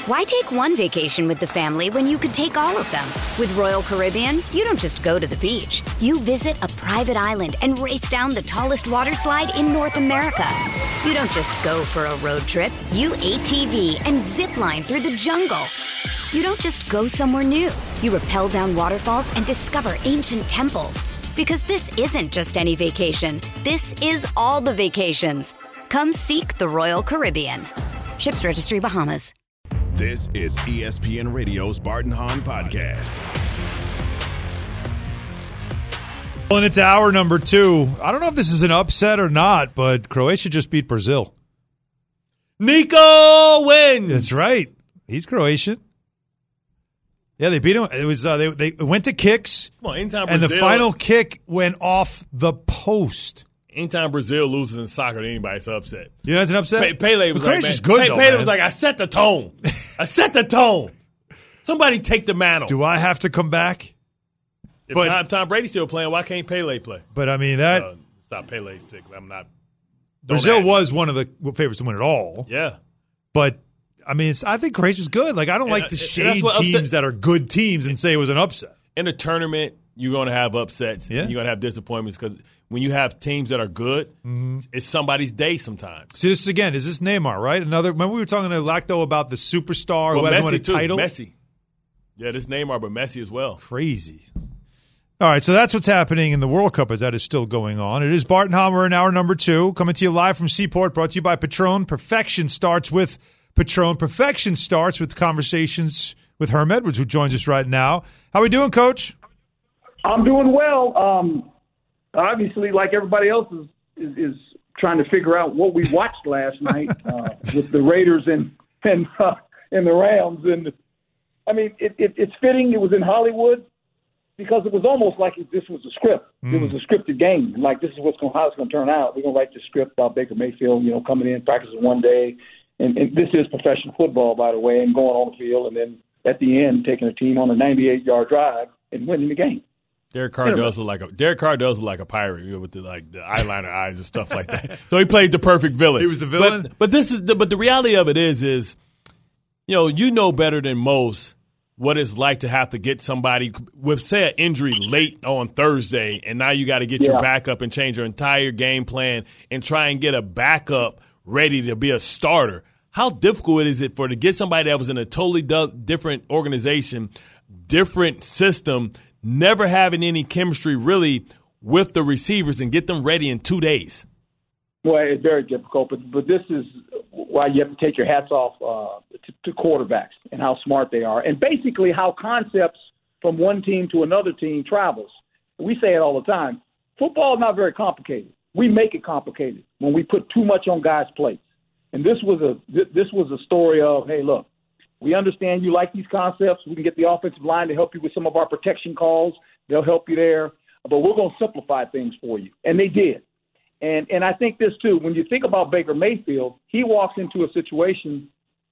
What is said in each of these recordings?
Why take one vacation with the family when you could take all of them? With Royal Caribbean, you don't just go to the beach. You visit a private island and race down the tallest water slide in North America. You don't just go for a road trip. You ATV and zip line through the jungle. You don't just go somewhere new. You rappel down waterfalls and discover ancient temples. Because this isn't just any vacation. This is all the vacations. Come seek the Royal Caribbean. Ships Registry, Bahamas. This is ESPN Radio's Bart and Hahn podcast. Well, and it's hour number 2. I don't know if this is an upset or not, but Croatia just beat Brazil. Nico wins. That's right. He's Croatian. Yeah, they beat him. It was they went to kicks. Come on, anytime and Brazil, the final kick went off the post. Anytime Brazil loses in soccer to anybody, it's an upset. You know, it's an upset. Pele was Croatia's like, good though. Pele man. was like, I set the tone. I set the tone. Somebody take the mantle. Do I have to come back? If Tom Brady's still playing, why can't Pele play? But I mean that. Stop Pele's sick. I'm not. Brazil was one of the favorites to win it all. Yeah, but I mean, I think Croatia's good. Like I don't like to shade teams that are good teams and say it was an upset. In a tournament, you're going to have upsets. Yeah. And you're going to have disappointments because when you have teams that are good, it's somebody's day sometimes. See, this again, is this Neymar, right? Remember we were talking to Lacto about the superstar who hasn't won a title? Messi. Yeah, this Neymar, but Messi as well. Crazy. All right, so that's what's happening in the World Cup as that is still going on. It is Bart and Hahn in hour number 2, coming to you live from Seaport, brought to you by Patron. Perfection starts with Patron. Perfection starts with conversations with Herm Edwards, who joins us right now. How are we doing, Coach? I'm doing well. Obviously, like everybody else is trying to figure out what we watched last night with the Raiders and the Rams. And I mean, it's fitting. It was in Hollywood because it was almost like this was a script. It was a scripted game. Like this is how it's going to turn out. We're going to write the script about Baker Mayfield, coming in, practicing one day, and this is professional football, by the way, and going on the field, and then at the end taking a team on a 98-yard drive and winning the game. Derek Carr does look like a pirate with the eyeliner eyes and stuff like that. So he played the perfect villain. He was the villain. But the reality of it is you know better than most what it's like to have to get somebody with, say, an injury late on Thursday, and now you got to get your backup and change your entire game plan and try and get a backup ready to be a starter. How difficult is it to get somebody that was in a totally different organization, different system, never having any chemistry really with the receivers and get them ready in 2 days? Well, it's very difficult, but this is why you have to take your hats off to quarterbacks and how smart they are, and basically how concepts from one team to another team travels. We say it all the time. Football is not very complicated. We make it complicated when we put too much on guys' plates. And this was a story of, hey, look, we understand you like these concepts. We can get the offensive line to help you with some of our protection calls. They'll help you there. But we're going to simplify things for you. And they did. And I think this, too, when you think about Baker Mayfield, he walks into a situation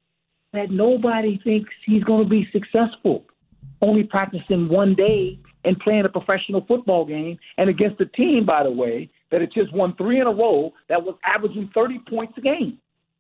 that nobody thinks he's going to be successful, only practicing one day and playing a professional football game, and against a team, by the way, that had just won 3 in a row that was averaging 30 points a game.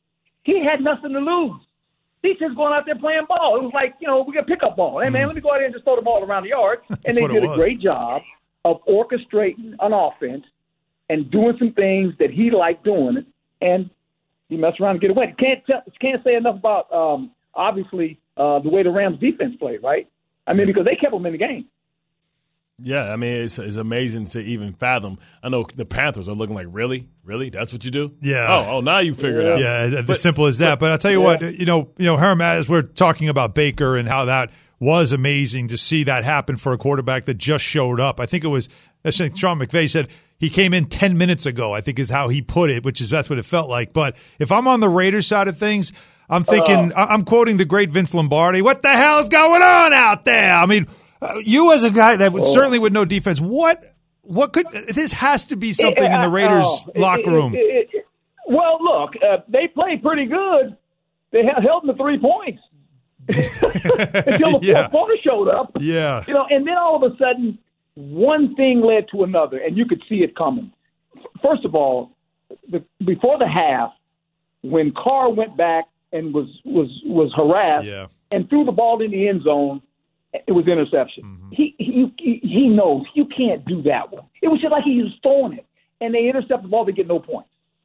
He had nothing to lose. He's just going out there playing ball. It was like, we got pickup ball. Hey, man, let me go out there and just throw the ball around the yard. And they did a great job of orchestrating an offense and doing some things that he liked doing, and he messed around and get away. Can't say enough about, obviously, the way the Rams defense played, right? I mean, because they kept them in the game. Yeah, I mean, it's amazing to even fathom. I know the Panthers are looking like, really? That's what you do? Yeah. Oh, now you figured it out. Yeah, as simple as that. But I'll tell you what, Herm, as we're talking about Baker and how that was amazing to see that happen for a quarterback that just showed up. I think Sean McVay said he came in 10 minutes ago, I think is how he put it, that's what it felt like. But if I'm on the Raiders side of things, I'm thinking, I'm quoting the great Vince Lombardi, what the hell's going on out there? I mean, you as a guy that certainly would know defense, what could this has to be something in the Raiders locker room. Well, look, they played pretty good. They held them to 3 points until the fourth quarter showed up. Yeah, and then all of a sudden, one thing led to another, and you could see it coming. First of all, before the half, when Carr went back and was harassed and threw the ball in the end zone. It was interception. Mm-hmm. He knows you can't do that one. It was just like he was throwing it, and they intercept the ball. They get no points.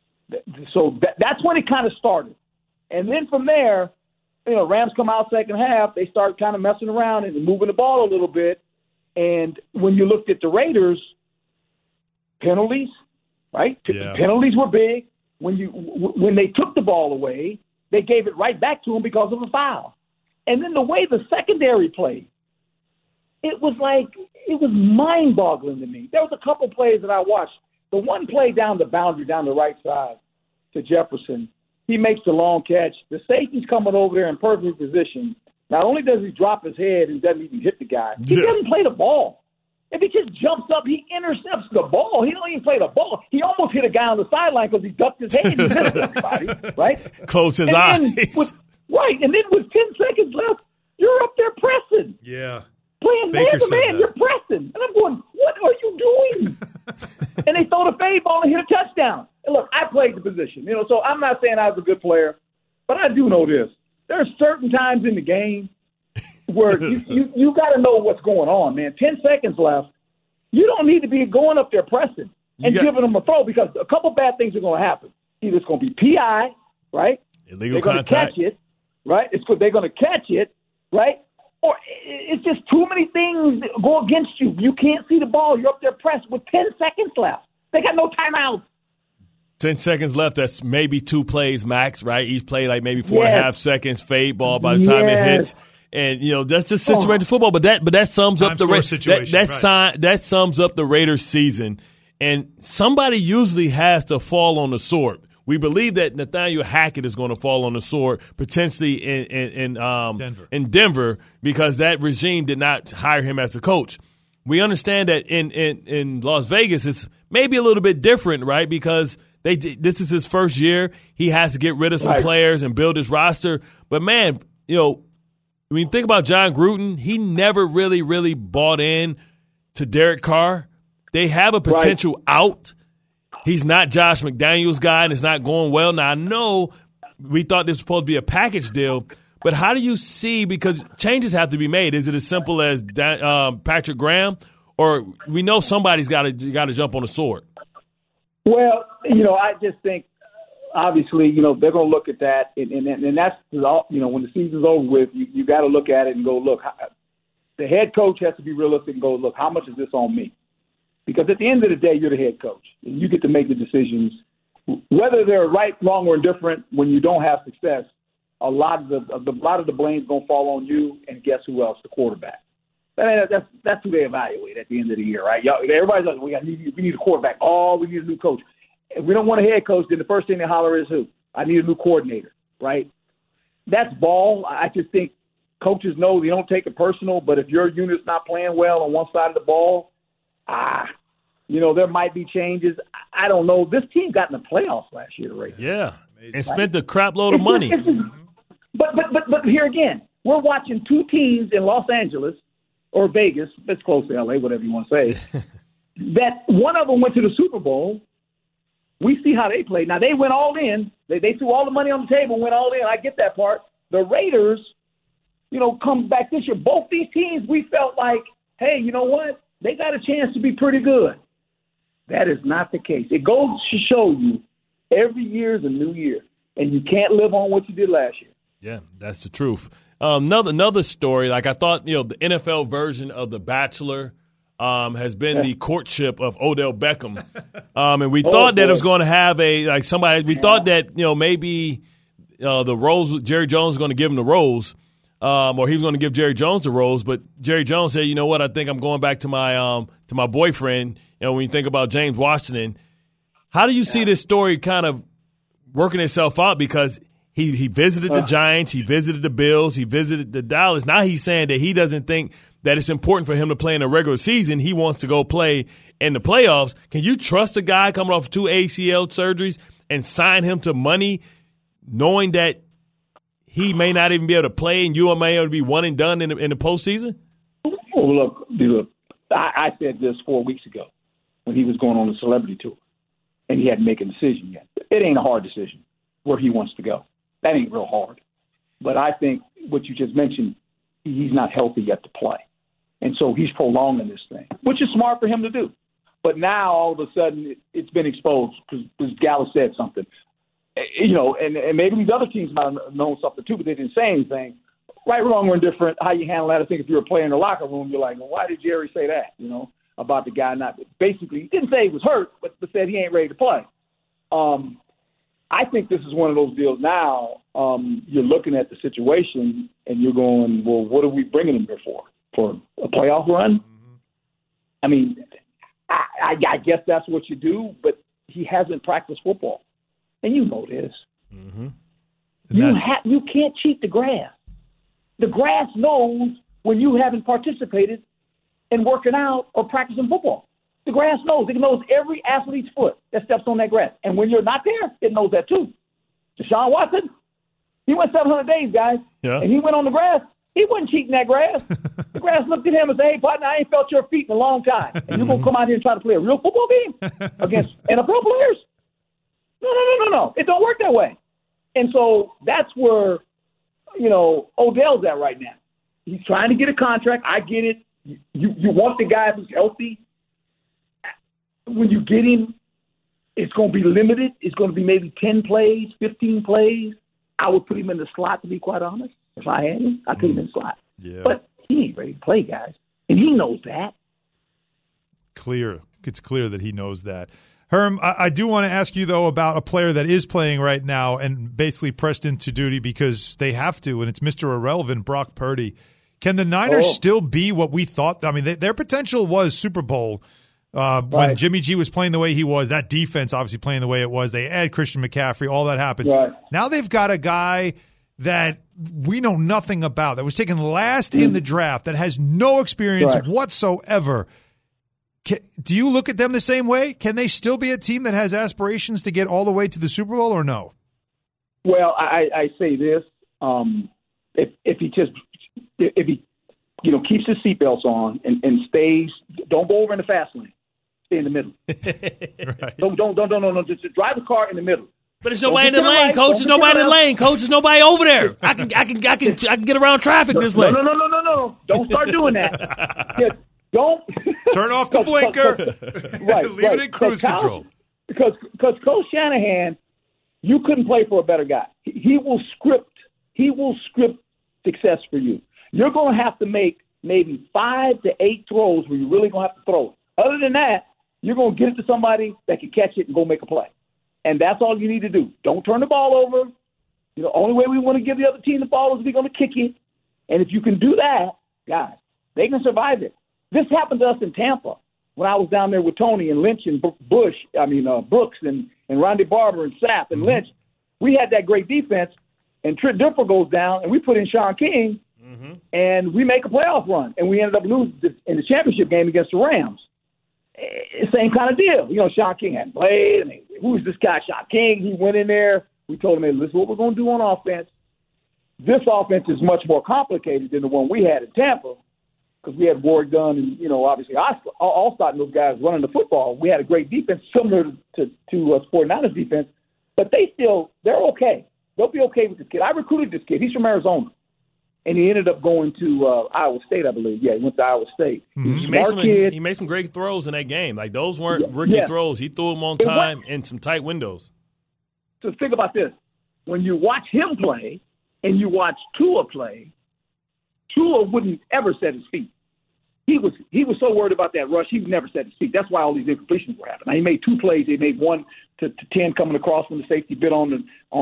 So that's when it kind of started. And then from there, Rams come out second half. They start kind of messing around and moving the ball a little bit. And when you looked at the Raiders, penalties, right? Yeah. Penalties were big. When they took the ball away, they gave it right back to them because of a foul. And then the way the secondary played, it was mind-boggling to me. There was a couple plays that I watched. The one play down the boundary, down the right side to Jefferson, he makes the long catch. The safety's coming over there in perfect position. Not only does he drop his head and doesn't even hit the guy, he doesn't play the ball. If he just jumps up, he intercepts the ball. He don't even play the ball. He almost hit a guy on the sideline because he ducked his head and he missed everybody, right? Close his eyes. And then with 10 seconds left, you're up there pressing. Yeah. Playing man-to-man, you're pressing. And I'm going, what are you doing? And they throw the fade ball and hit a touchdown. And look, I played the position, so I'm not saying I was a good player, but I do know this. There are certain times in the game where you got to know what's going on, man. 10 seconds left. You don't need to be going up there pressing and giving them a throw because a couple bad things are going to happen. Either it's going to be PI, right? Illegal contact. They're going to catch it, right? They're going to catch it, right? Or it's just too many things that go against you. You can't see the ball. You're up there pressed with 10 seconds left. They got no timeouts. 10 seconds left. That's maybe 2 plays max, right? Each play like maybe 4.5 seconds. Fade ball by the time it hits, and that's just situated football. But that sums up the that sums up the Raiders season. And somebody usually has to fall on the sword. We believe that Nathaniel Hackett is going to fall on the sword potentially in Denver because that regime did not hire him as a coach. We understand that in Las Vegas it's maybe a little bit different, right? Because this is his first year. He has to get rid of some players and build his roster. But, man, when you think about John Gruden, he never really, really bought in to Derek Carr. They have a potential out. He's not Josh McDaniels' guy, and it's not going well. Now, I know we thought this was supposed to be a package deal, but how do you see – because changes have to be made. Is it as simple as Patrick Graham, or we know somebody's got to jump on the sword? Well, I just think, obviously, they're going to look at that, and that's, when the season's over with, you got to look at it and go, look, the head coach has to be realistic and go, look, how much is this on me? Because at the end of the day, you're the head coach, and you get to make the decisions. Whether they're right, wrong, or indifferent, when you don't have success, a lot of the blame's going to fall on you, and guess who else? The quarterback. That's who they evaluate at the end of the year, right? Everybody's like, we need a quarterback. Oh, we need a new coach. If we don't want a head coach, then the first thing they holler is who? I need a new coordinator, right? That's ball. I just think coaches know they don't take it personal, but if your unit's not playing well on one side of the ball, there might be changes. I don't know. This team got in the playoffs last year, right? Yeah, and spent a crap load of money. But here again, we're watching 2 teams in Los Angeles or Vegas, it's close to L.A., whatever you want to say, that one of them went to the Super Bowl. We see how they played. Now, they went all in. They threw all the money on the table and went all in. I get that part. The Raiders, come back this year. Both these teams, we felt like, hey, you know what? They got a chance to be pretty good. That is not the case. It goes to show you every year is a new year, and you can't live on what you did last year. Yeah, that's the truth. Another story, like I thought, the NFL version of The Bachelor has been the courtship of Odell Beckham. And we thought that it was going to have we thought that, maybe the rose, Jerry Jones was going to give him the rose, or he was going to give Jerry Jones the rose. But Jerry Jones said, you know what, I think I'm going back to my boyfriend. When you think about James Washington, how do you see this story kind of working itself out? Because he visited the Giants, he visited the Bills, he visited the Dallas. Now he's saying that he doesn't think that it's important for him to play in the regular season. He wants to go play in the playoffs. Can you trust a guy coming off 2 ACL surgeries and sign him to money knowing that he may not even be able to play and you may be able to be one and done in the postseason? Well, look, I said this 4 weeks ago when he was going on the celebrity tour, and he hadn't made a decision yet. It ain't a hard decision where he wants to go. That ain't real hard. But I think what you just mentioned, he's not healthy yet to play. And so he's prolonging this thing, which is smart for him to do. But now all of a sudden it's been exposed because Gallup said something. You know, and maybe these other teams might have known something too, but they didn't say anything. Right, wrong, or indifferent, how you handle that. I think if you're a player in the locker room, you're like, well, why did Jerry say that, you know, about the guy not – basically, he didn't say he was hurt, but said he ain't ready to play. I think this is one of those deals now. You're looking at the situation and you're going, well, what are we bringing him here for? For a playoff run? Mm-hmm. I mean, I guess that's what you do, but he hasn't practiced football. And you know this. Mm-hmm. You can't cheat the grass. The grass knows when you haven't participated in working out or practicing football. The grass knows. It knows every athlete's foot that steps on that grass. And when you're not there, it knows that too. Deshaun Watson, he went 700 days, guys, and he went on the grass. He wasn't cheating that grass. The grass looked at him and said, hey, partner, I ain't felt your feet in a long time. And you're going to come out here and try to play a real football game against NFL players? No. It don't work that way. And so that's where, you know, Odell's at right now. He's trying to get a contract. I get it. You want the guy who's healthy. When you get him, it's going to be limited. It's going to be maybe 10 plays, 15 plays. I would put him in the slot, to be quite honest. If I had him, I'd put him in the slot. Yeah. But he ain't ready to play, guys. And he knows that. It's clear that he knows that. Herm, I do want to ask you, though, about a player that is playing right now and basically pressed into duty because they have to, and it's Mr. Irrelevant, Brock Purdy. Can the Niners still be what we thought? I mean, their potential was Super Bowl when Jimmy G was playing the way he was. That defense obviously playing the way it was. They add Christian McCaffrey. All that happens. Right. Now they've got a guy that we know nothing about, that was taken last in the draft, that has no experience whatsoever. Do you look at them the same way? Can they still be a team that has aspirations to get all the way to the Super Bowl or no? Well, I say this. If he keeps his seatbelts on and stays, don't go over in the fast lane. Stay in the middle. Right. Don't. Just drive the car in the middle. But there's nobody in the lane, Coach. There's nobody in the lane, Coach. There's nobody over there. I can get around traffic this way. No. Don't start doing that. Don't turn off the blinker. Leave it in cruise control. Because Coach Shanahan, you couldn't play for a better guy. He will script success for you. You're going to have to make maybe 5 to 8 throws where you're really going to have to throw it. Other than that, you're going to get it to somebody that can catch it and go make a play. And that's all you need to do. Don't turn the ball over. You know, only way we want to give the other team the ball is we're going to kick it. And if you can do that, guys, they can survive it. This happened to us in Tampa when I was down there with Tony and Lynch and Brooks and Ronde Barber and Sapp and Lynch. We had that great defense, and Trent Dilfer goes down, and we put in Sean King, and we make a playoff run. And we ended up losing in the championship game against the Rams. Same kind of deal. You know, Sean King hadn't played. I mean, who's this guy, Sean King? He went in there. We told him, hey, listen, what we're going to do on offense. This offense is much more complicated than the one we had in Tampa because we had Warrick Dunn and, you know, obviously Allstott and those guys running the football. We had a great defense similar to 49ers defense, but they're okay. They'll be okay with this kid. I recruited this kid. He's from Arizona. And he ended up going to Iowa State, I believe. Yeah, he went to Iowa State. He made some great throws in that game. Like, those weren't rookie throws. He threw them on time in some tight windows. So think about this. When you watch him play and you watch Tua play, Tua wouldn't ever set his feet. He was so worried about that rush, he would never set his feet. That's why all these incompletions were happening. Now, he made 2 plays. He made 1 to 10 coming across when the safety bit on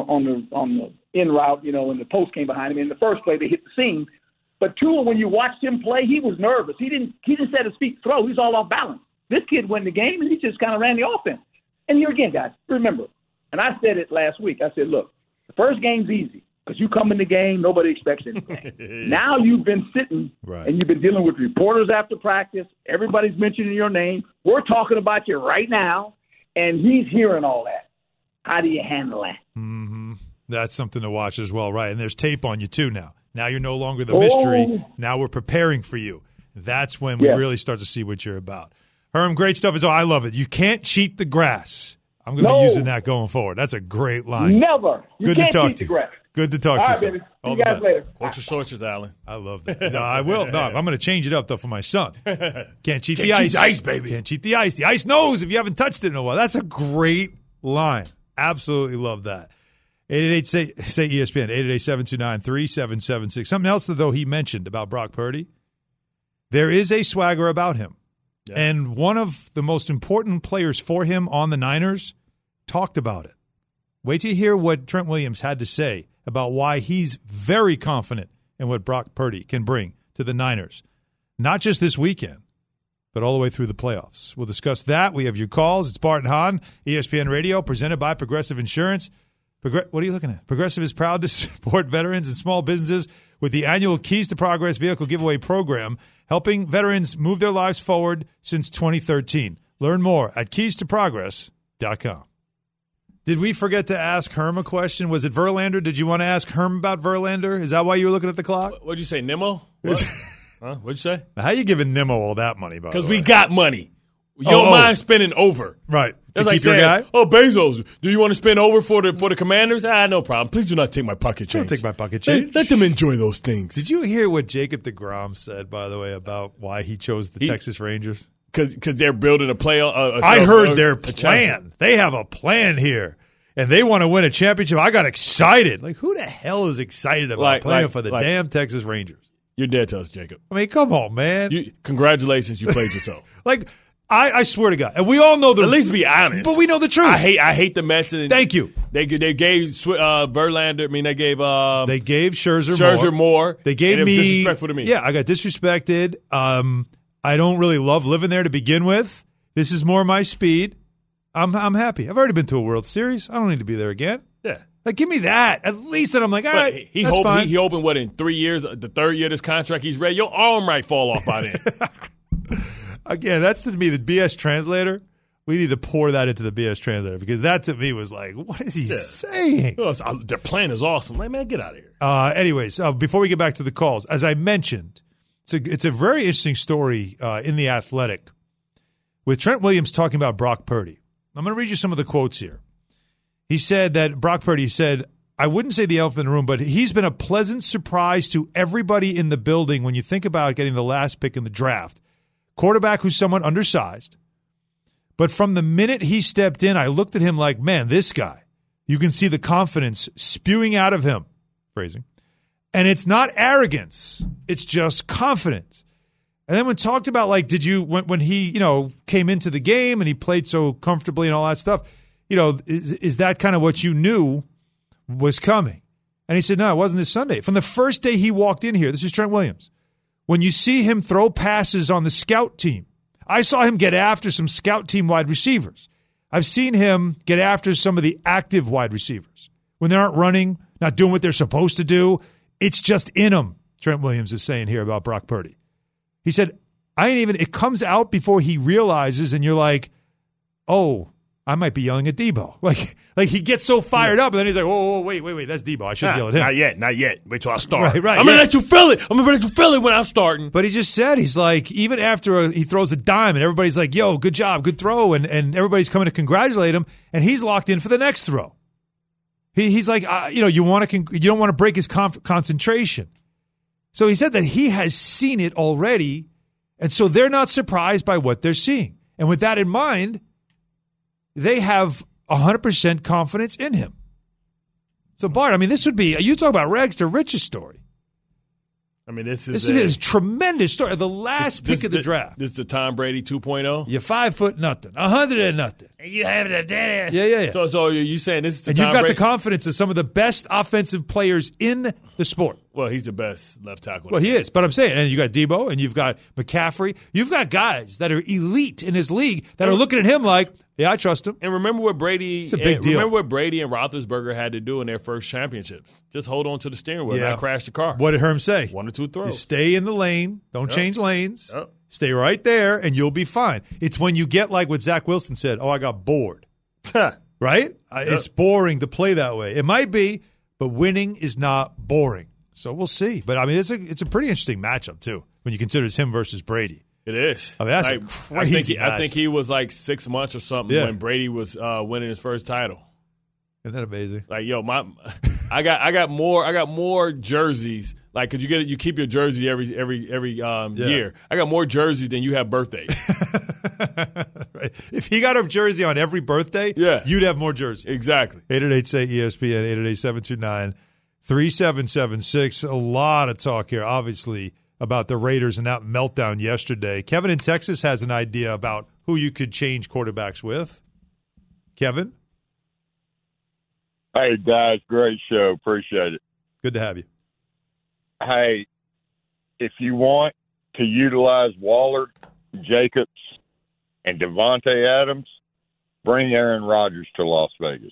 the in route, you know, and the post came behind him. In the first play, they hit the seam. But Tua, when you watched him play, he was nervous. He didn't set his feet to throw. He was all off balance. This kid won the game, and he just kind of ran the offense. And here again, guys, remember, and I said it last week. I said, look, the first game's easy because you come in the game, nobody expects anything. Now you've been sitting and you've been dealing with reporters after practice. Everybody's mentioning your name. We're talking about you right now, and he's hearing all that. How do you handle that? Mm-hmm. That's something to watch as well, right? And there's tape on you, too, now. Now you're no longer the mystery. Now we're preparing for you. That's when we really start to see what you're about. Herm, great stuff. I love it. You can't cheat the grass. I'm going to be using that going forward. That's a great line. Never. You Good can't to talk cheat to the grass. Good to talk All to right, you. baby. See you guys later. Watch your shorts, Alan. I love that. No, I will. No, I'm going to change it up, though, for my son. Can't cheat the Can't ice. cheat the ice, baby. Can't cheat the ice. The ice knows if you haven't touched it in a while. That's a great line. Absolutely love that. 888-SAY-ESPN, 888-729-3776. Something else, though, he mentioned about Brock Purdy. There is a swagger about him. Yeah. And one of the most important players for him on the Niners talked about it. Wait till you hear what Trent Williams had to say about why he's very confident in what Brock Purdy can bring to the Niners. Not just this weekend, but all the way through the playoffs. We'll discuss that. We have your calls. It's Bart and Hahn, ESPN Radio, presented by Progressive Insurance. What are you looking at? Progressive is proud to support veterans and small businesses with the annual Keys to Progress vehicle giveaway program, helping veterans move their lives forward since 2013. Learn more at keystoprogress.com. Did we forget to ask Herm a question? Was it Verlander? Did you want to ask Herm about Verlander? Is that why you were looking at the clock? What'd you say, Nemo? What? Huh? What'd you say? How you giving Nemo all that money, by the way? Because we got money. You don't mind spending over. Right. That's like saying, guy? Oh, Bezos, do you want to spend over for the Commanders? No problem. Please do not take my pocket change. Don't take my pocket change. Let them enjoy those things. Did you hear what Jacob deGrom said, by the way, about why he chose the Texas Rangers? Because they're building a play. I heard their plan. They have a plan here. And they want to win a championship. I got excited. Like, who the hell is excited about playing for the damn Texas Rangers? You're dead to us, Jacob. I mean, come on, man. Congratulations, you played yourself. I swear to God, and we all know at least be honest. But we know the truth. I hate the Mets. And thank you. They gave Verlander. I mean, they gave Scherzer more. They gave me disrespectful to me. Yeah, I got disrespected. I don't really love living there to begin with. This is more my speed. I'm happy. I've already been to a World Series. I don't need to be there again. Yeah. Like, give me that. At least then I'm like, all right, that's fine. He opened, in 3 years, the third year of this contract, he's ready. Your arm might fall off by then. Again, that's to me the BS translator. We need to pour that into the BS translator because that to me was like, what is he saying? Their plan is awesome. Like, man, get out of here. Anyways, before we get back to the calls, as I mentioned, it's a very interesting story in The Athletic with Trent Williams talking about Brock Purdy. I'm going to read you some of the quotes here. He said that Brock Purdy said, I wouldn't say the elephant in the room, but he's been a pleasant surprise to everybody in the building when you think about getting the last pick in the draft. Quarterback who's somewhat undersized. But from the minute he stepped in, I looked at him like, man, this guy, you can see the confidence spewing out of him. Phrasing. And it's not arrogance. It's just confidence. And then when talked about, like, when he, came into the game and he played so comfortably and all that stuff, is that kind of what you knew was coming? And he said, no, it wasn't this Sunday. From the first day he walked in here, this is Trent Williams, when you see him throw passes on the scout team, I saw him get after some scout team wide receivers. I've seen him get after some of the active wide receivers. When they aren't running, not doing what they're supposed to do, it's just in them, Trent Williams is saying here about Brock Purdy. He said, it comes out before he realizes, and you're like, oh, I might be yelling at Debo. Like he gets so fired up, and then he's like, oh, wait, that's Debo. I shouldn't yell at him. Not yet. Wait till I start. Right, I'm going to let you feel it. I'm going to let you feel it when I'm starting. But he just said, he's like, even after he throws a dime, and everybody's like, yo, good job, good throw, and everybody's coming to congratulate him, and he's locked in for the next throw. He's like, you don't want to break his concentration. So he said that he has seen it already, and so they're not surprised by what they're seeing. And with that in mind, they have 100% confidence in him. So, Bart, this would be, you talk about rags to riches story. This is a tremendous story. The last pick of the draft. This is the Tom Brady 2.0? You're 5'0" nothing, 100 and nothing. And you have the dead. Yeah. So you saying this is the and Tom you've got Brady? The confidence of some of the best offensive players in the sport. Well, he's the best left tackle. Well, he is. But I'm saying, and you got Debo, and you've got McCaffrey. You've got guys that are elite in his league that are looking at him like, yeah, I trust him. And remember what Brady. It's a big deal. Remember what Brady and Roethlisberger had to do in their first championships. Just hold on to the steering wheel, not crash the car. What did Herm say? 1 or 2 throws. You stay in the lane. Don't change lanes. Stay right there, and you'll be fine. It's when you get like what Zach Wilson said. Oh, I got bored. Right? It's boring to play that way. It might be, but winning is not boring. So we'll see. But it's a pretty interesting matchup too when you consider it's him versus Brady. It is. That's a crazy matchup. I think he was like 6 months or something when Brady was winning his first title. Isn't that amazing? Like, yo, I got more jerseys. Like, cause you keep your jersey every year. I got more jerseys than you have birthdays. Right. If he got a jersey on every birthday, you'd have more jerseys. Exactly. 888-SAY-ESPN, 888-729-3776. A lot of talk here, obviously, about the Raiders and that meltdown yesterday. Kevin in Texas has an idea about who you could change quarterbacks with. Kevin? Hey, guys, great show. Appreciate it. Good to have you. Hey, if you want to utilize Waller, Jacobs, and Devontae Adams, bring Aaron Rodgers to Las Vegas.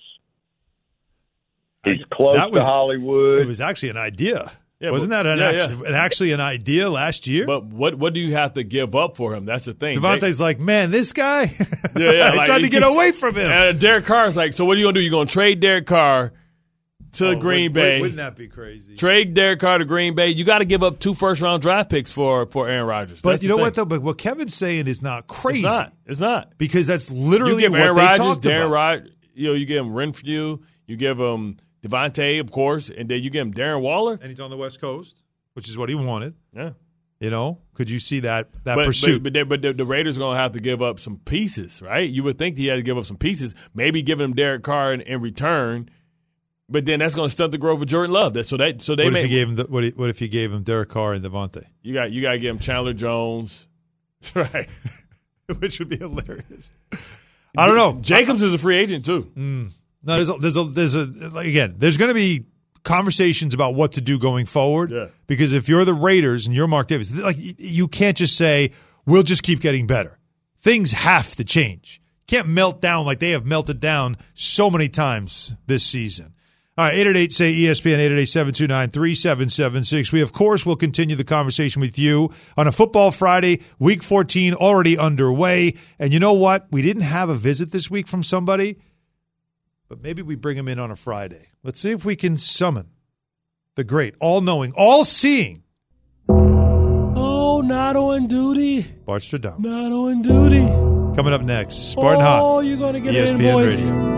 He's close to Hollywood. It was actually an idea. Yeah, wasn't that actually an idea last year? But what do you have to give up for him? That's the thing. Devontae's like, man, this guy. Like, trying to get away from him. And Derek Carr's like, so what are you going to do? You're going to trade Derek Carr to Green Bay. Wouldn't that be crazy? Trade Derek Carr to Green Bay. You got to give up 2 first-round draft picks for Aaron Rodgers. But you know what, though? But what Kevin's saying is not crazy. It's not. Because that's literally what Aaron they Rodgers, talked Darren about. Rodgers, you give him Renfrew, you give him Devontae, of course, and then you give him Darren Waller. And he's on the West Coast, which is what he wanted. Yeah. Could you see that pursuit? But the Raiders are going to have to give up some pieces, right? You would think he had to give up some pieces, maybe giving him Derek Carr in return. But then that's going to stunt the growth of Jordan Love. What if you gave him Derek Carr and Devontae? You got to give him Chandler Jones, right? Which would be hilarious. I don't know. Jacobs is a free agent too. No, there's going to be conversations about what to do going forward. Yeah. Because if you're the Raiders and you're Mark Davis, like you can't just say we'll just keep getting better. Things have to change. Can't melt down like they have melted down so many times this season. All right, 888-SAY-ESPN, 888-729-3776. We, of course, will continue the conversation with you on a Football Friday, Week 14 already underway. And you know what? We didn't have a visit this week from somebody, but maybe we bring him in on a Friday. Let's see if we can summon the great, all-knowing, all-seeing. Oh, not on duty. Bart Stradamus. Not on duty. Coming up next, Spartan Hot. Oh, you're going to get ESPN it in, boys. Radio.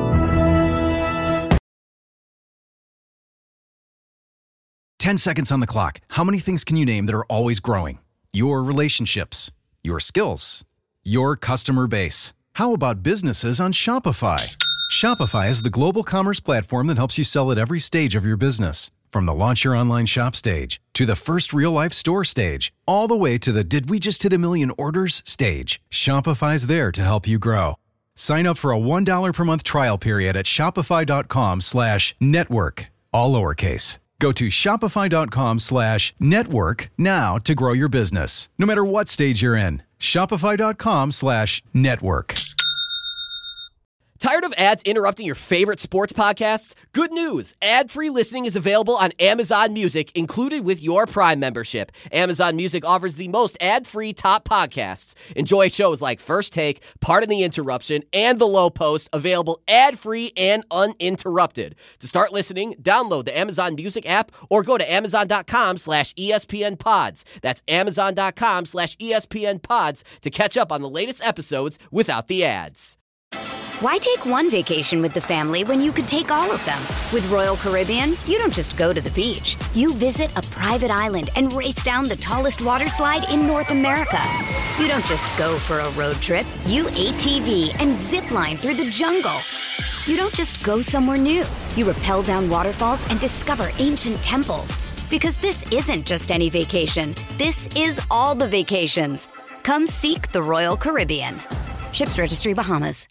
10 seconds on the clock. How many things can you name that are always growing? Your relationships, your skills, your customer base. How about businesses on Shopify? Shopify is the global commerce platform that helps you sell at every stage of your business. From the launch your online shop stage to the first real-life store stage, all the way to the did we just hit 1 million orders stage. Shopify's there to help you grow. Sign up for a $1 per month trial period at shopify.com/network, all lowercase. Go to shopify.com/network now to grow your business, no matter what stage you're in. Shopify.com/network. Tired of ads interrupting your favorite sports podcasts? Good news! Ad-free listening is available on Amazon Music, included with your Prime membership. Amazon Music offers the most ad-free top podcasts. Enjoy shows like First Take, Pardon the Interruption, and The Low Post, available ad-free and uninterrupted. To start listening, download the Amazon Music app or go to amazon.com/ESPN Pods. That's amazon.com/ESPN Pods to catch up on the latest episodes without the ads. Why take one vacation with the family when you could take all of them? With Royal Caribbean, you don't just go to the beach. You visit a private island and race down the tallest water slide in North America. You don't just go for a road trip. You ATV and zip line through the jungle. You don't just go somewhere new. You rappel down waterfalls and discover ancient temples. Because this isn't just any vacation. This is all the vacations. Come seek the Royal Caribbean. Ships Registry, Bahamas.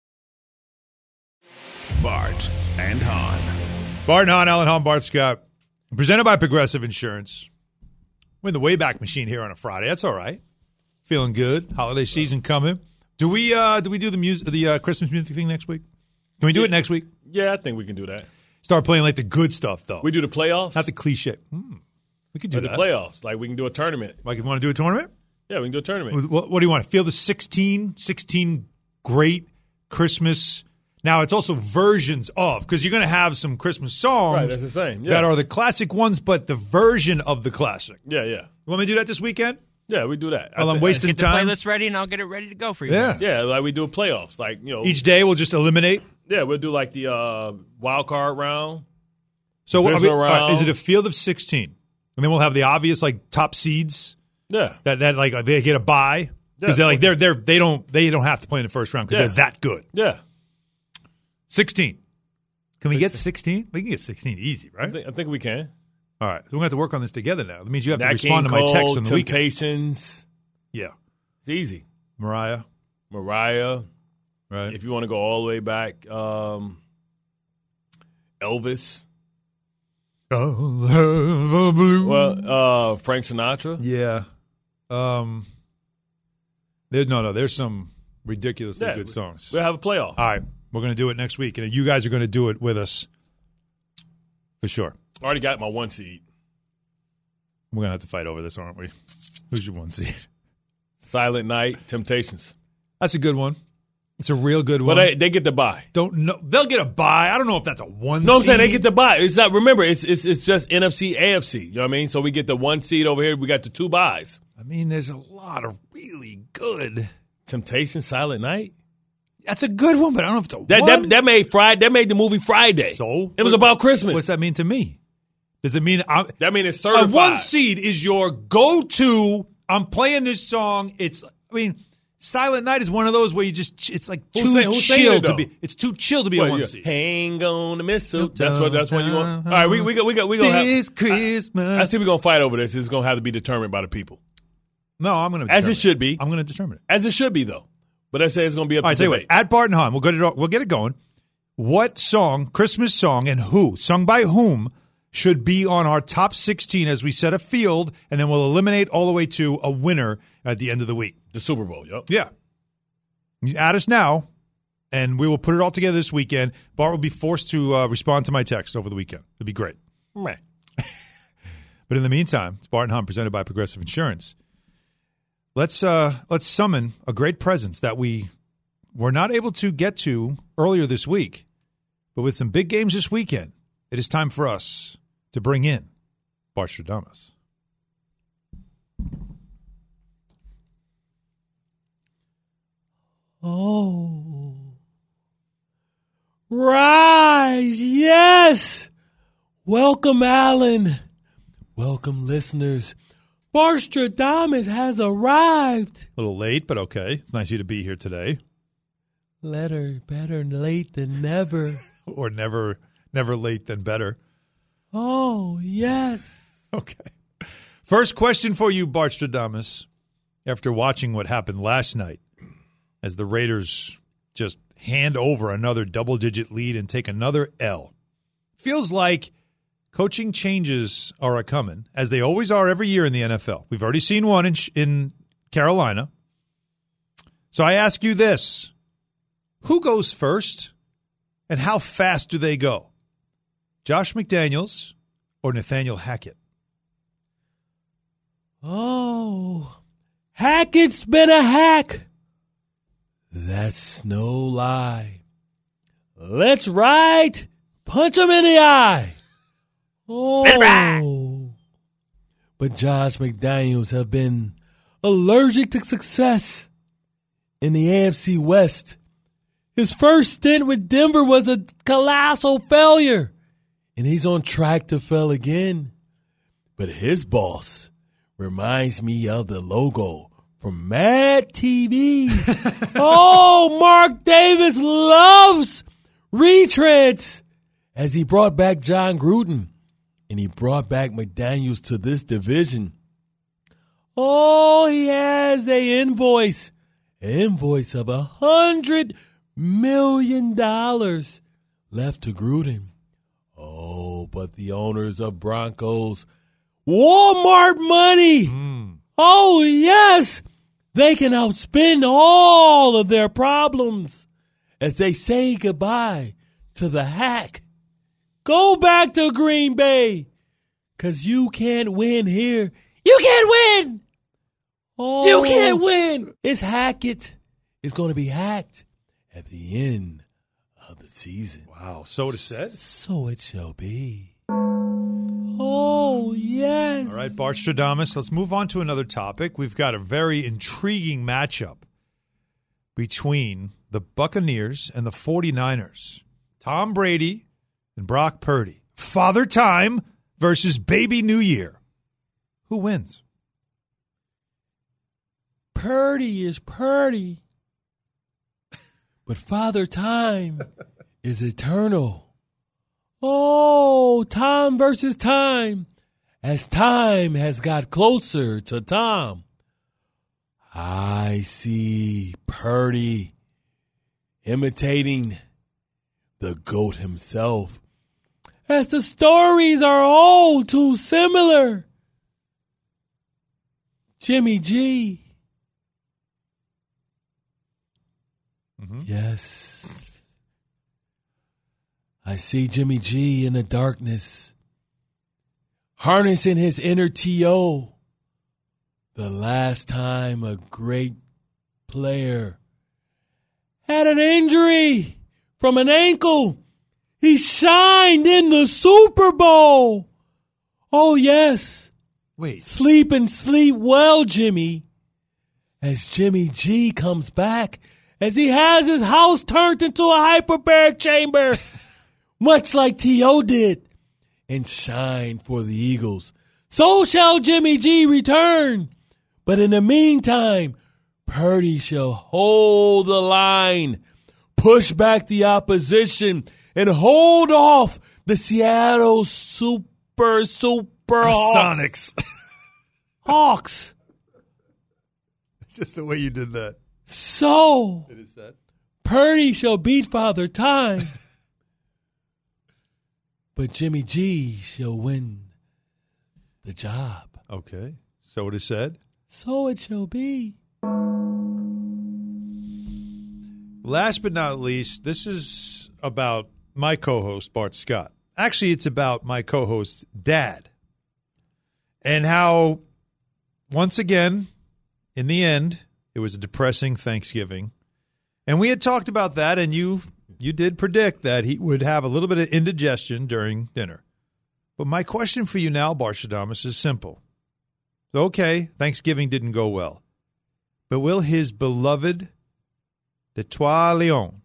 Bart and Hahn. Bart and Hahn, Alan Hahn, Bart Scott. Presented by Progressive Insurance. We're in the Wayback Machine here on a Friday. That's all right. Feeling good. Holiday season coming. Do we do the Christmas music thing next week? Can we do it next week? Yeah, I think we can do that. Start playing like the good stuff, though. We do the playoffs? Not the cliche. We could do that. The playoffs. Like we can do a tournament. Like you want to do a tournament? Yeah, we can do a tournament. What do you want? Field of 16 great Christmas. Now, it's also versions of, because you're going to have some Christmas songs. Right, that's the same. Yeah. That are the classic ones, but the version of the classic. Yeah. You want me to do that this weekend? Yeah, we do that. Well, I'm wasting time. Get the playlist ready, and I'll get it ready to go for you. Yeah. guys. Yeah, like we do playoffs. Like, each day we'll just eliminate? Yeah, we'll do like the wild card round. So is it a field of 16? And then we'll have the obvious top seeds. Yeah. That they get a bye because they don't have to play in the first round because they're that good. Yeah. 16. Can we get 16? We can get 16 easy, right? I think we can. All right. So we're going to have to work on this together now. That means you have to respond to my text on the weekend. Temptations. Yeah. It's easy. Mariah. Right. If you want to go all the way back, Elvis. Well, Frank Sinatra. Yeah. There's some ridiculously good songs. We'll have a playoff. All right. We're going to do it next week, and you guys are going to do it with us for sure. I already got my 1 seed. We're going to have to fight over this, aren't we? Who's your 1 seed? Silent Night, Temptations. That's a good one. It's a real good one. But they get the bye. They'll get a bye. I don't know if that's a 1 seed. No, I'm saying they get the bye. It's not. Remember, it's just NFC, AFC. You know what I mean? So we get the 1 seed over here. We got the 2 byes. I mean, there's a lot of really good. Temptation, Silent Night. That's a good one, but I don't know if it's a one. That made the movie Friday. So it was about Christmas. What's that mean to me? Does it mean that means it's certified? A 1 seed is your go-to. I'm playing this song. Silent Night is one of those where you just it's like too chill to be. It's too chill to be a 1 seed. Hang on the missile. That's what you want. All right, we gonna have this Christmas. I see we're gonna fight over this. It's gonna have to be determined by the people. No, I'm gonna as it should be. I'm gonna determine it as it should be though. But I say it's gonna be up to debate. At Barton Hahn, we'll get it going. What song, Christmas song, and who, sung by whom, should be on our top 16 as we set a field, and then we'll eliminate all the way to a winner at the end of the week. The Super Bowl, yep. Yeah. You add us now, and we will put it all together this weekend. Bart will be forced to respond to my text over the weekend. It'll be great. Meh. But in the meantime, it's Barton Hahn presented by Progressive Insurance. Let's summon a great presence that we were not able to get to earlier this week, but with some big games this weekend, it is time for us to bring in Bart Stradamus. Oh, rise, yes. Welcome, Alan. Welcome, listeners. Bart Stradamus has arrived. A little late, but okay. It's nice of you to be here today. Better late than never. Or never late than better. Oh, yes. Okay. First question for you, Bart Stradamus. After watching what happened last night, as the Raiders just hand over another double-digit lead and take another L. Feels like coaching changes are a-coming, as they always are every year in the NFL. We've already seen one in Carolina. So I ask you this. Who goes first, and how fast do they go? Josh McDaniels or Nathaniel Hackett? Oh, Hackett's been a hack. That's no lie. Let's ride. Punch him in the eye. Oh. But Josh McDaniels have been allergic to success in the AFC West. His first stint with Denver was a colossal failure, and he's on track to fail again. But his boss reminds me of the logo from Mad TV. Oh, Mark Davis loves retreads, as he brought back John Gruden, and he brought back McDaniels to this division. Oh, he has an invoice of $100 million left to Gruden. Oh, but the owners of Broncos, Walmart money. Oh, yes. They can outspend all of their problems as they say goodbye to the hack. Go back to Green Bay, because you can't win here. You can't win. Oh, you can't win. It's Hackett. It's going to be hacked at the end of the season. Wow, so it is said? So it shall be. Oh, yes. All right, Bart Stradamus, let's move on to another topic. We've got a very intriguing matchup between the Buccaneers and the 49ers. Tom Brady and Brock Purdy. Father Time versus Baby New Year. Who wins? Purdy is Purdy, but Father Time is eternal. Oh, time versus time. As time has got closer to Tom, I see Purdy imitating the GOAT himself, as the stories are all too similar. Jimmy G. Mm-hmm. Yes. I see Jimmy G in the darkness, harnessing his inner T.O. The last time a great player had an injury from an ankle, he shined in the Super Bowl. Oh, yes. Wait. Sleep and sleep well, Jimmy. As Jimmy G comes back, as he has his house turned into a hyperbaric chamber, much like T.O. did, and shine for the Eagles. So shall Jimmy G return. But in the meantime, Purdy shall hold the line, push back the opposition, and hold off the Seattle Super Sonics. Hawks. It's just the way you did that. So, It is said. Purdy shall beat Father Time, but Jimmy G shall win the job. Okay. So it is said. So it shall be. Last but not least, this is about my co-host, Bart Scott. Actually, it's about my co-host's dad. And how, once again, in the end, it was a depressing Thanksgiving. And we had talked about that, and you did predict that he would have a little bit of indigestion during dinner. But my question for you now, Barshadamas, is simple. Okay, Thanksgiving didn't go well. But will his beloved Detroit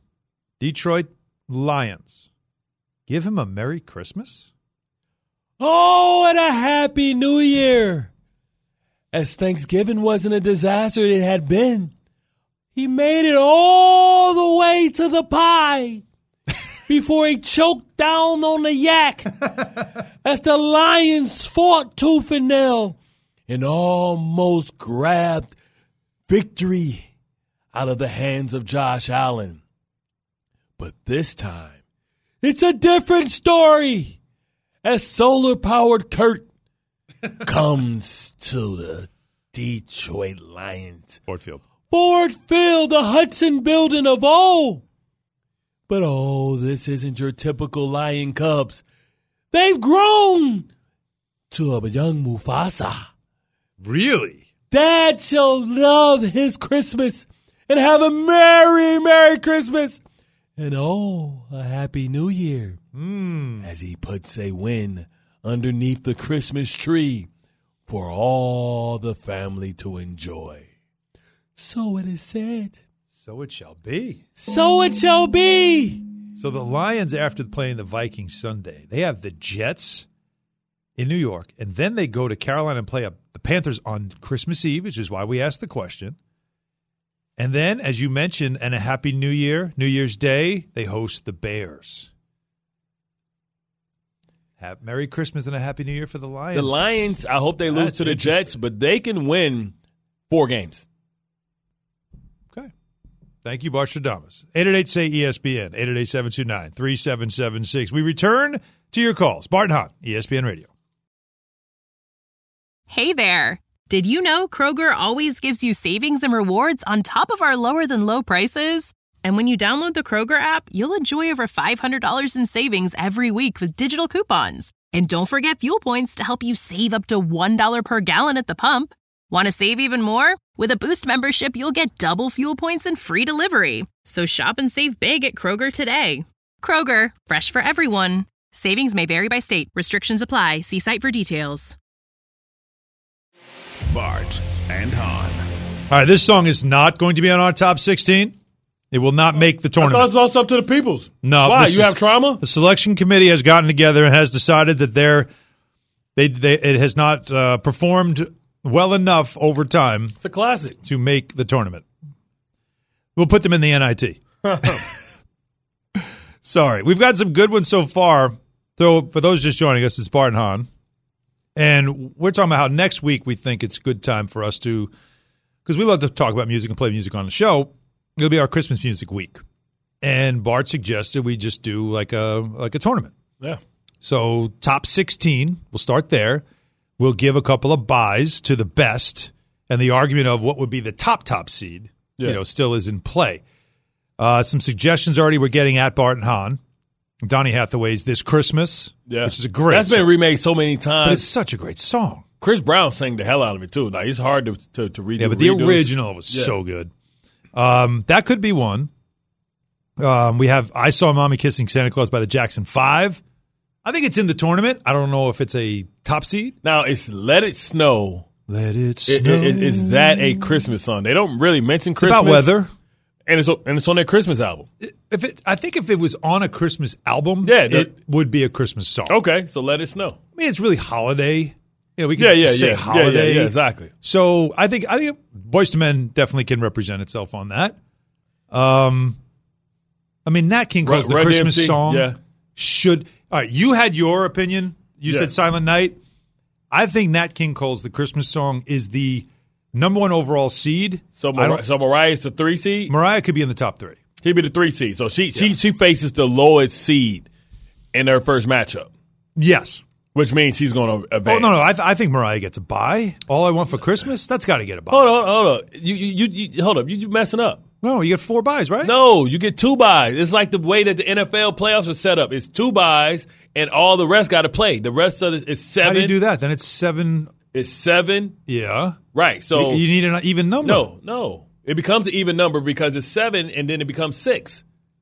Lions give him a Merry Christmas? Oh, and a Happy New Year. As Thanksgiving wasn't a disaster it had been, he made it all the way to the pie before he choked down on the yak as the Lions fought tooth and nail and almost grabbed victory out of the hands of Josh Allen. But this time, it's a different story as solar-powered Kurt comes to the Detroit Lions. Ford Field, the Hudson building of old. But this isn't your typical Lion Cubs. They've grown to a young Mufasa. Really? Dad shall love his Christmas and have a Merry, Merry Christmas. And a Happy New Year. As he puts a win underneath the Christmas tree for all the family to enjoy. So it is said. So it shall be. So it shall be. So the Lions, after playing the Vikings Sunday, they have the Jets in New York, and then they go to Carolina and play the Panthers on Christmas Eve, which is why we asked the question. And then, as you mentioned, and a Happy New Year, New Year's Day, they host the Bears. Merry Christmas and a Happy New Year for the Lions. The Lions, I hope they lose to the Jets, but they can win 4 games. Okay. Thank you, Barshadamas. 888-SAY-ESPN, 888-729-3776. We return to your calls. Bart and Hahn, ESPN Radio. Hey there. Did you know Kroger always gives you savings and rewards on top of our lower-than-low prices? And when you download the Kroger app, you'll enjoy over $500 in savings every week with digital coupons. And don't forget fuel points to help you save up to $1 per gallon at the pump. Want to save even more? With a Boost membership, you'll get double fuel points and free delivery. So shop and save big at Kroger today. Kroger, fresh for everyone. Savings may vary by state. Restrictions apply. See site for details. Bart and Hahn. All right, this song is not going to be on our top 16. It will not make the I tournament. thought it was all up to the peoples. No. Why? You have trauma? The selection committee has gotten together and has decided that it has not performed well enough over time. It's a classic. To make the tournament. We'll put them in the NIT. Sorry. We've got some good ones so far. So for those just joining us, it's Bart and Hahn. And we're talking about how next week we think it's a good time for us to, because we love to talk about music and play music on the show. It'll be our Christmas music week. And Bart suggested we just do like a tournament. Yeah. So top 16, we'll start there. We'll give a couple of buys to the best, and the argument of what would be the top seed, still is in play. Some suggestions already we're getting at Bart and Hahn. Donny Hathaway's This Christmas, which is a great That's song. been remade so many times. But it's such a great song. Chris Brown sang the hell out of it, too. Now, it's hard to redo. Yeah, but the original was so good. That could be one. We have I Saw Mommy Kissing Santa Claus by the Jackson 5. I think it's in the tournament. I don't know if it's a top seed. Now, it's Let It Snow. Let It Snow. Is that a Christmas song? They don't really mention Christmas. It's about weather. And it's on their Christmas album. I think if it was on a Christmas album, it would be a Christmas song. Okay, so Let It Snow. I mean, it's really holiday. We can just say holiday. Yeah, exactly. So I think Boyz II Men definitely can represent itself on that. I mean, Nat King Cole's the Christmas DMC, song should. All right, you had your opinion. You said Silent Night. I think Nat King Cole's the Christmas song is the number one overall seed. So Mariah's the 3 seed? Mariah could be in the top 3. He'd be the 3 seed. So she faces the lowest seed in her first matchup. Yes. Which means she's going to advance. Oh, no. I think Mariah gets a bye. All I Want for Christmas? That's got to get a bye. Hold on. Hold up. You messing up. No, you get 4 buys, right? No, you get 2 buys. It's like the way that the NFL playoffs are set up. It's 2 buys, and all the rest got to play. The rest of it is 7. How do you do that? Then it's 7. It's 7. Yeah. Right. So you need an even number. No. It becomes an even number because it's 7, and then it becomes 6.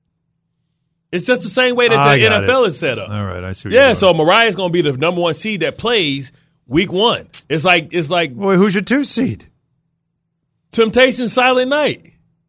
It's just the same way that the NFL is set up. All right, I see what you're doing. So Mariah's going to be the number 1 seed that plays week 1. It's like. Well, who's your 2 seed? Temptations, Silent Night.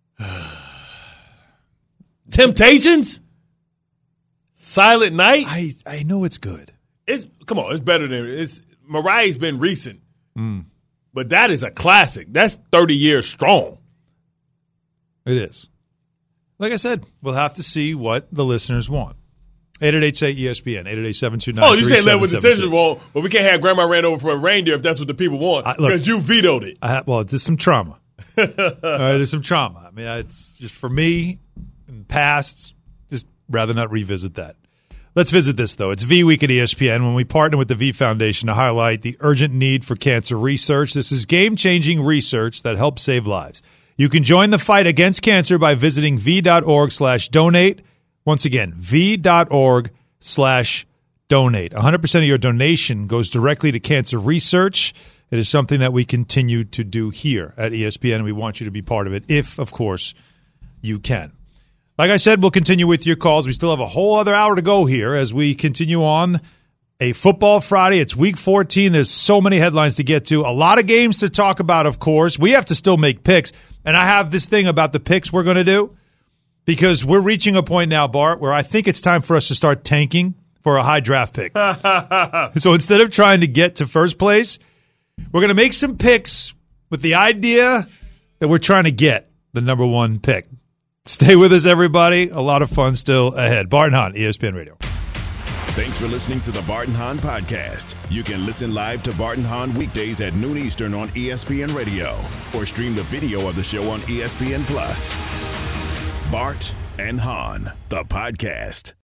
Temptations? Silent Night? I know it's good. Come on, it's better than Mariah's been recent. But that is a classic. That's 30 years strong. It is. Like I said, we'll have to see what the listeners want. 888-SAY-ESPN, 888-729-3776. Oh, you said let what decisions want, but we can't have Grandma ran over for a reindeer if that's what the people want because you vetoed it. Well, there's some trauma. All right, there's some trauma. I mean, it's just for me in the past, just rather not revisit that. Let's visit this, though. It's V Week at ESPN when we partner with the V Foundation to highlight the urgent need for cancer research. This is game-changing research that helps save lives. You can join the fight against cancer by visiting v.org/donate. Once again, v.org/donate. 100% of your donation goes directly to cancer research. It is something that we continue to do here at ESPN, and we want you to be part of it if, of course, you can. Like I said, we'll continue with your calls. We still have a whole other hour to go here as we continue on a Football Friday. It's Week 14. There's so many headlines to get to. A lot of games to talk about, of course. We have to still make picks. And I have this thing about the picks we're going to do because we're reaching a point now, Bart, where I think it's time for us to start tanking for a high draft pick. So instead of trying to get to first place, we're going to make some picks with the idea that we're trying to get the number 1 pick. Stay with us, everybody. A lot of fun still ahead. Bart and Hahn, ESPN Radio. Thanks for listening to the Bart and Hahn podcast. You can listen live to Bart and Hahn weekdays at noon Eastern on ESPN Radio or stream the video of the show on ESPN Plus. Bart and Hahn, the podcast.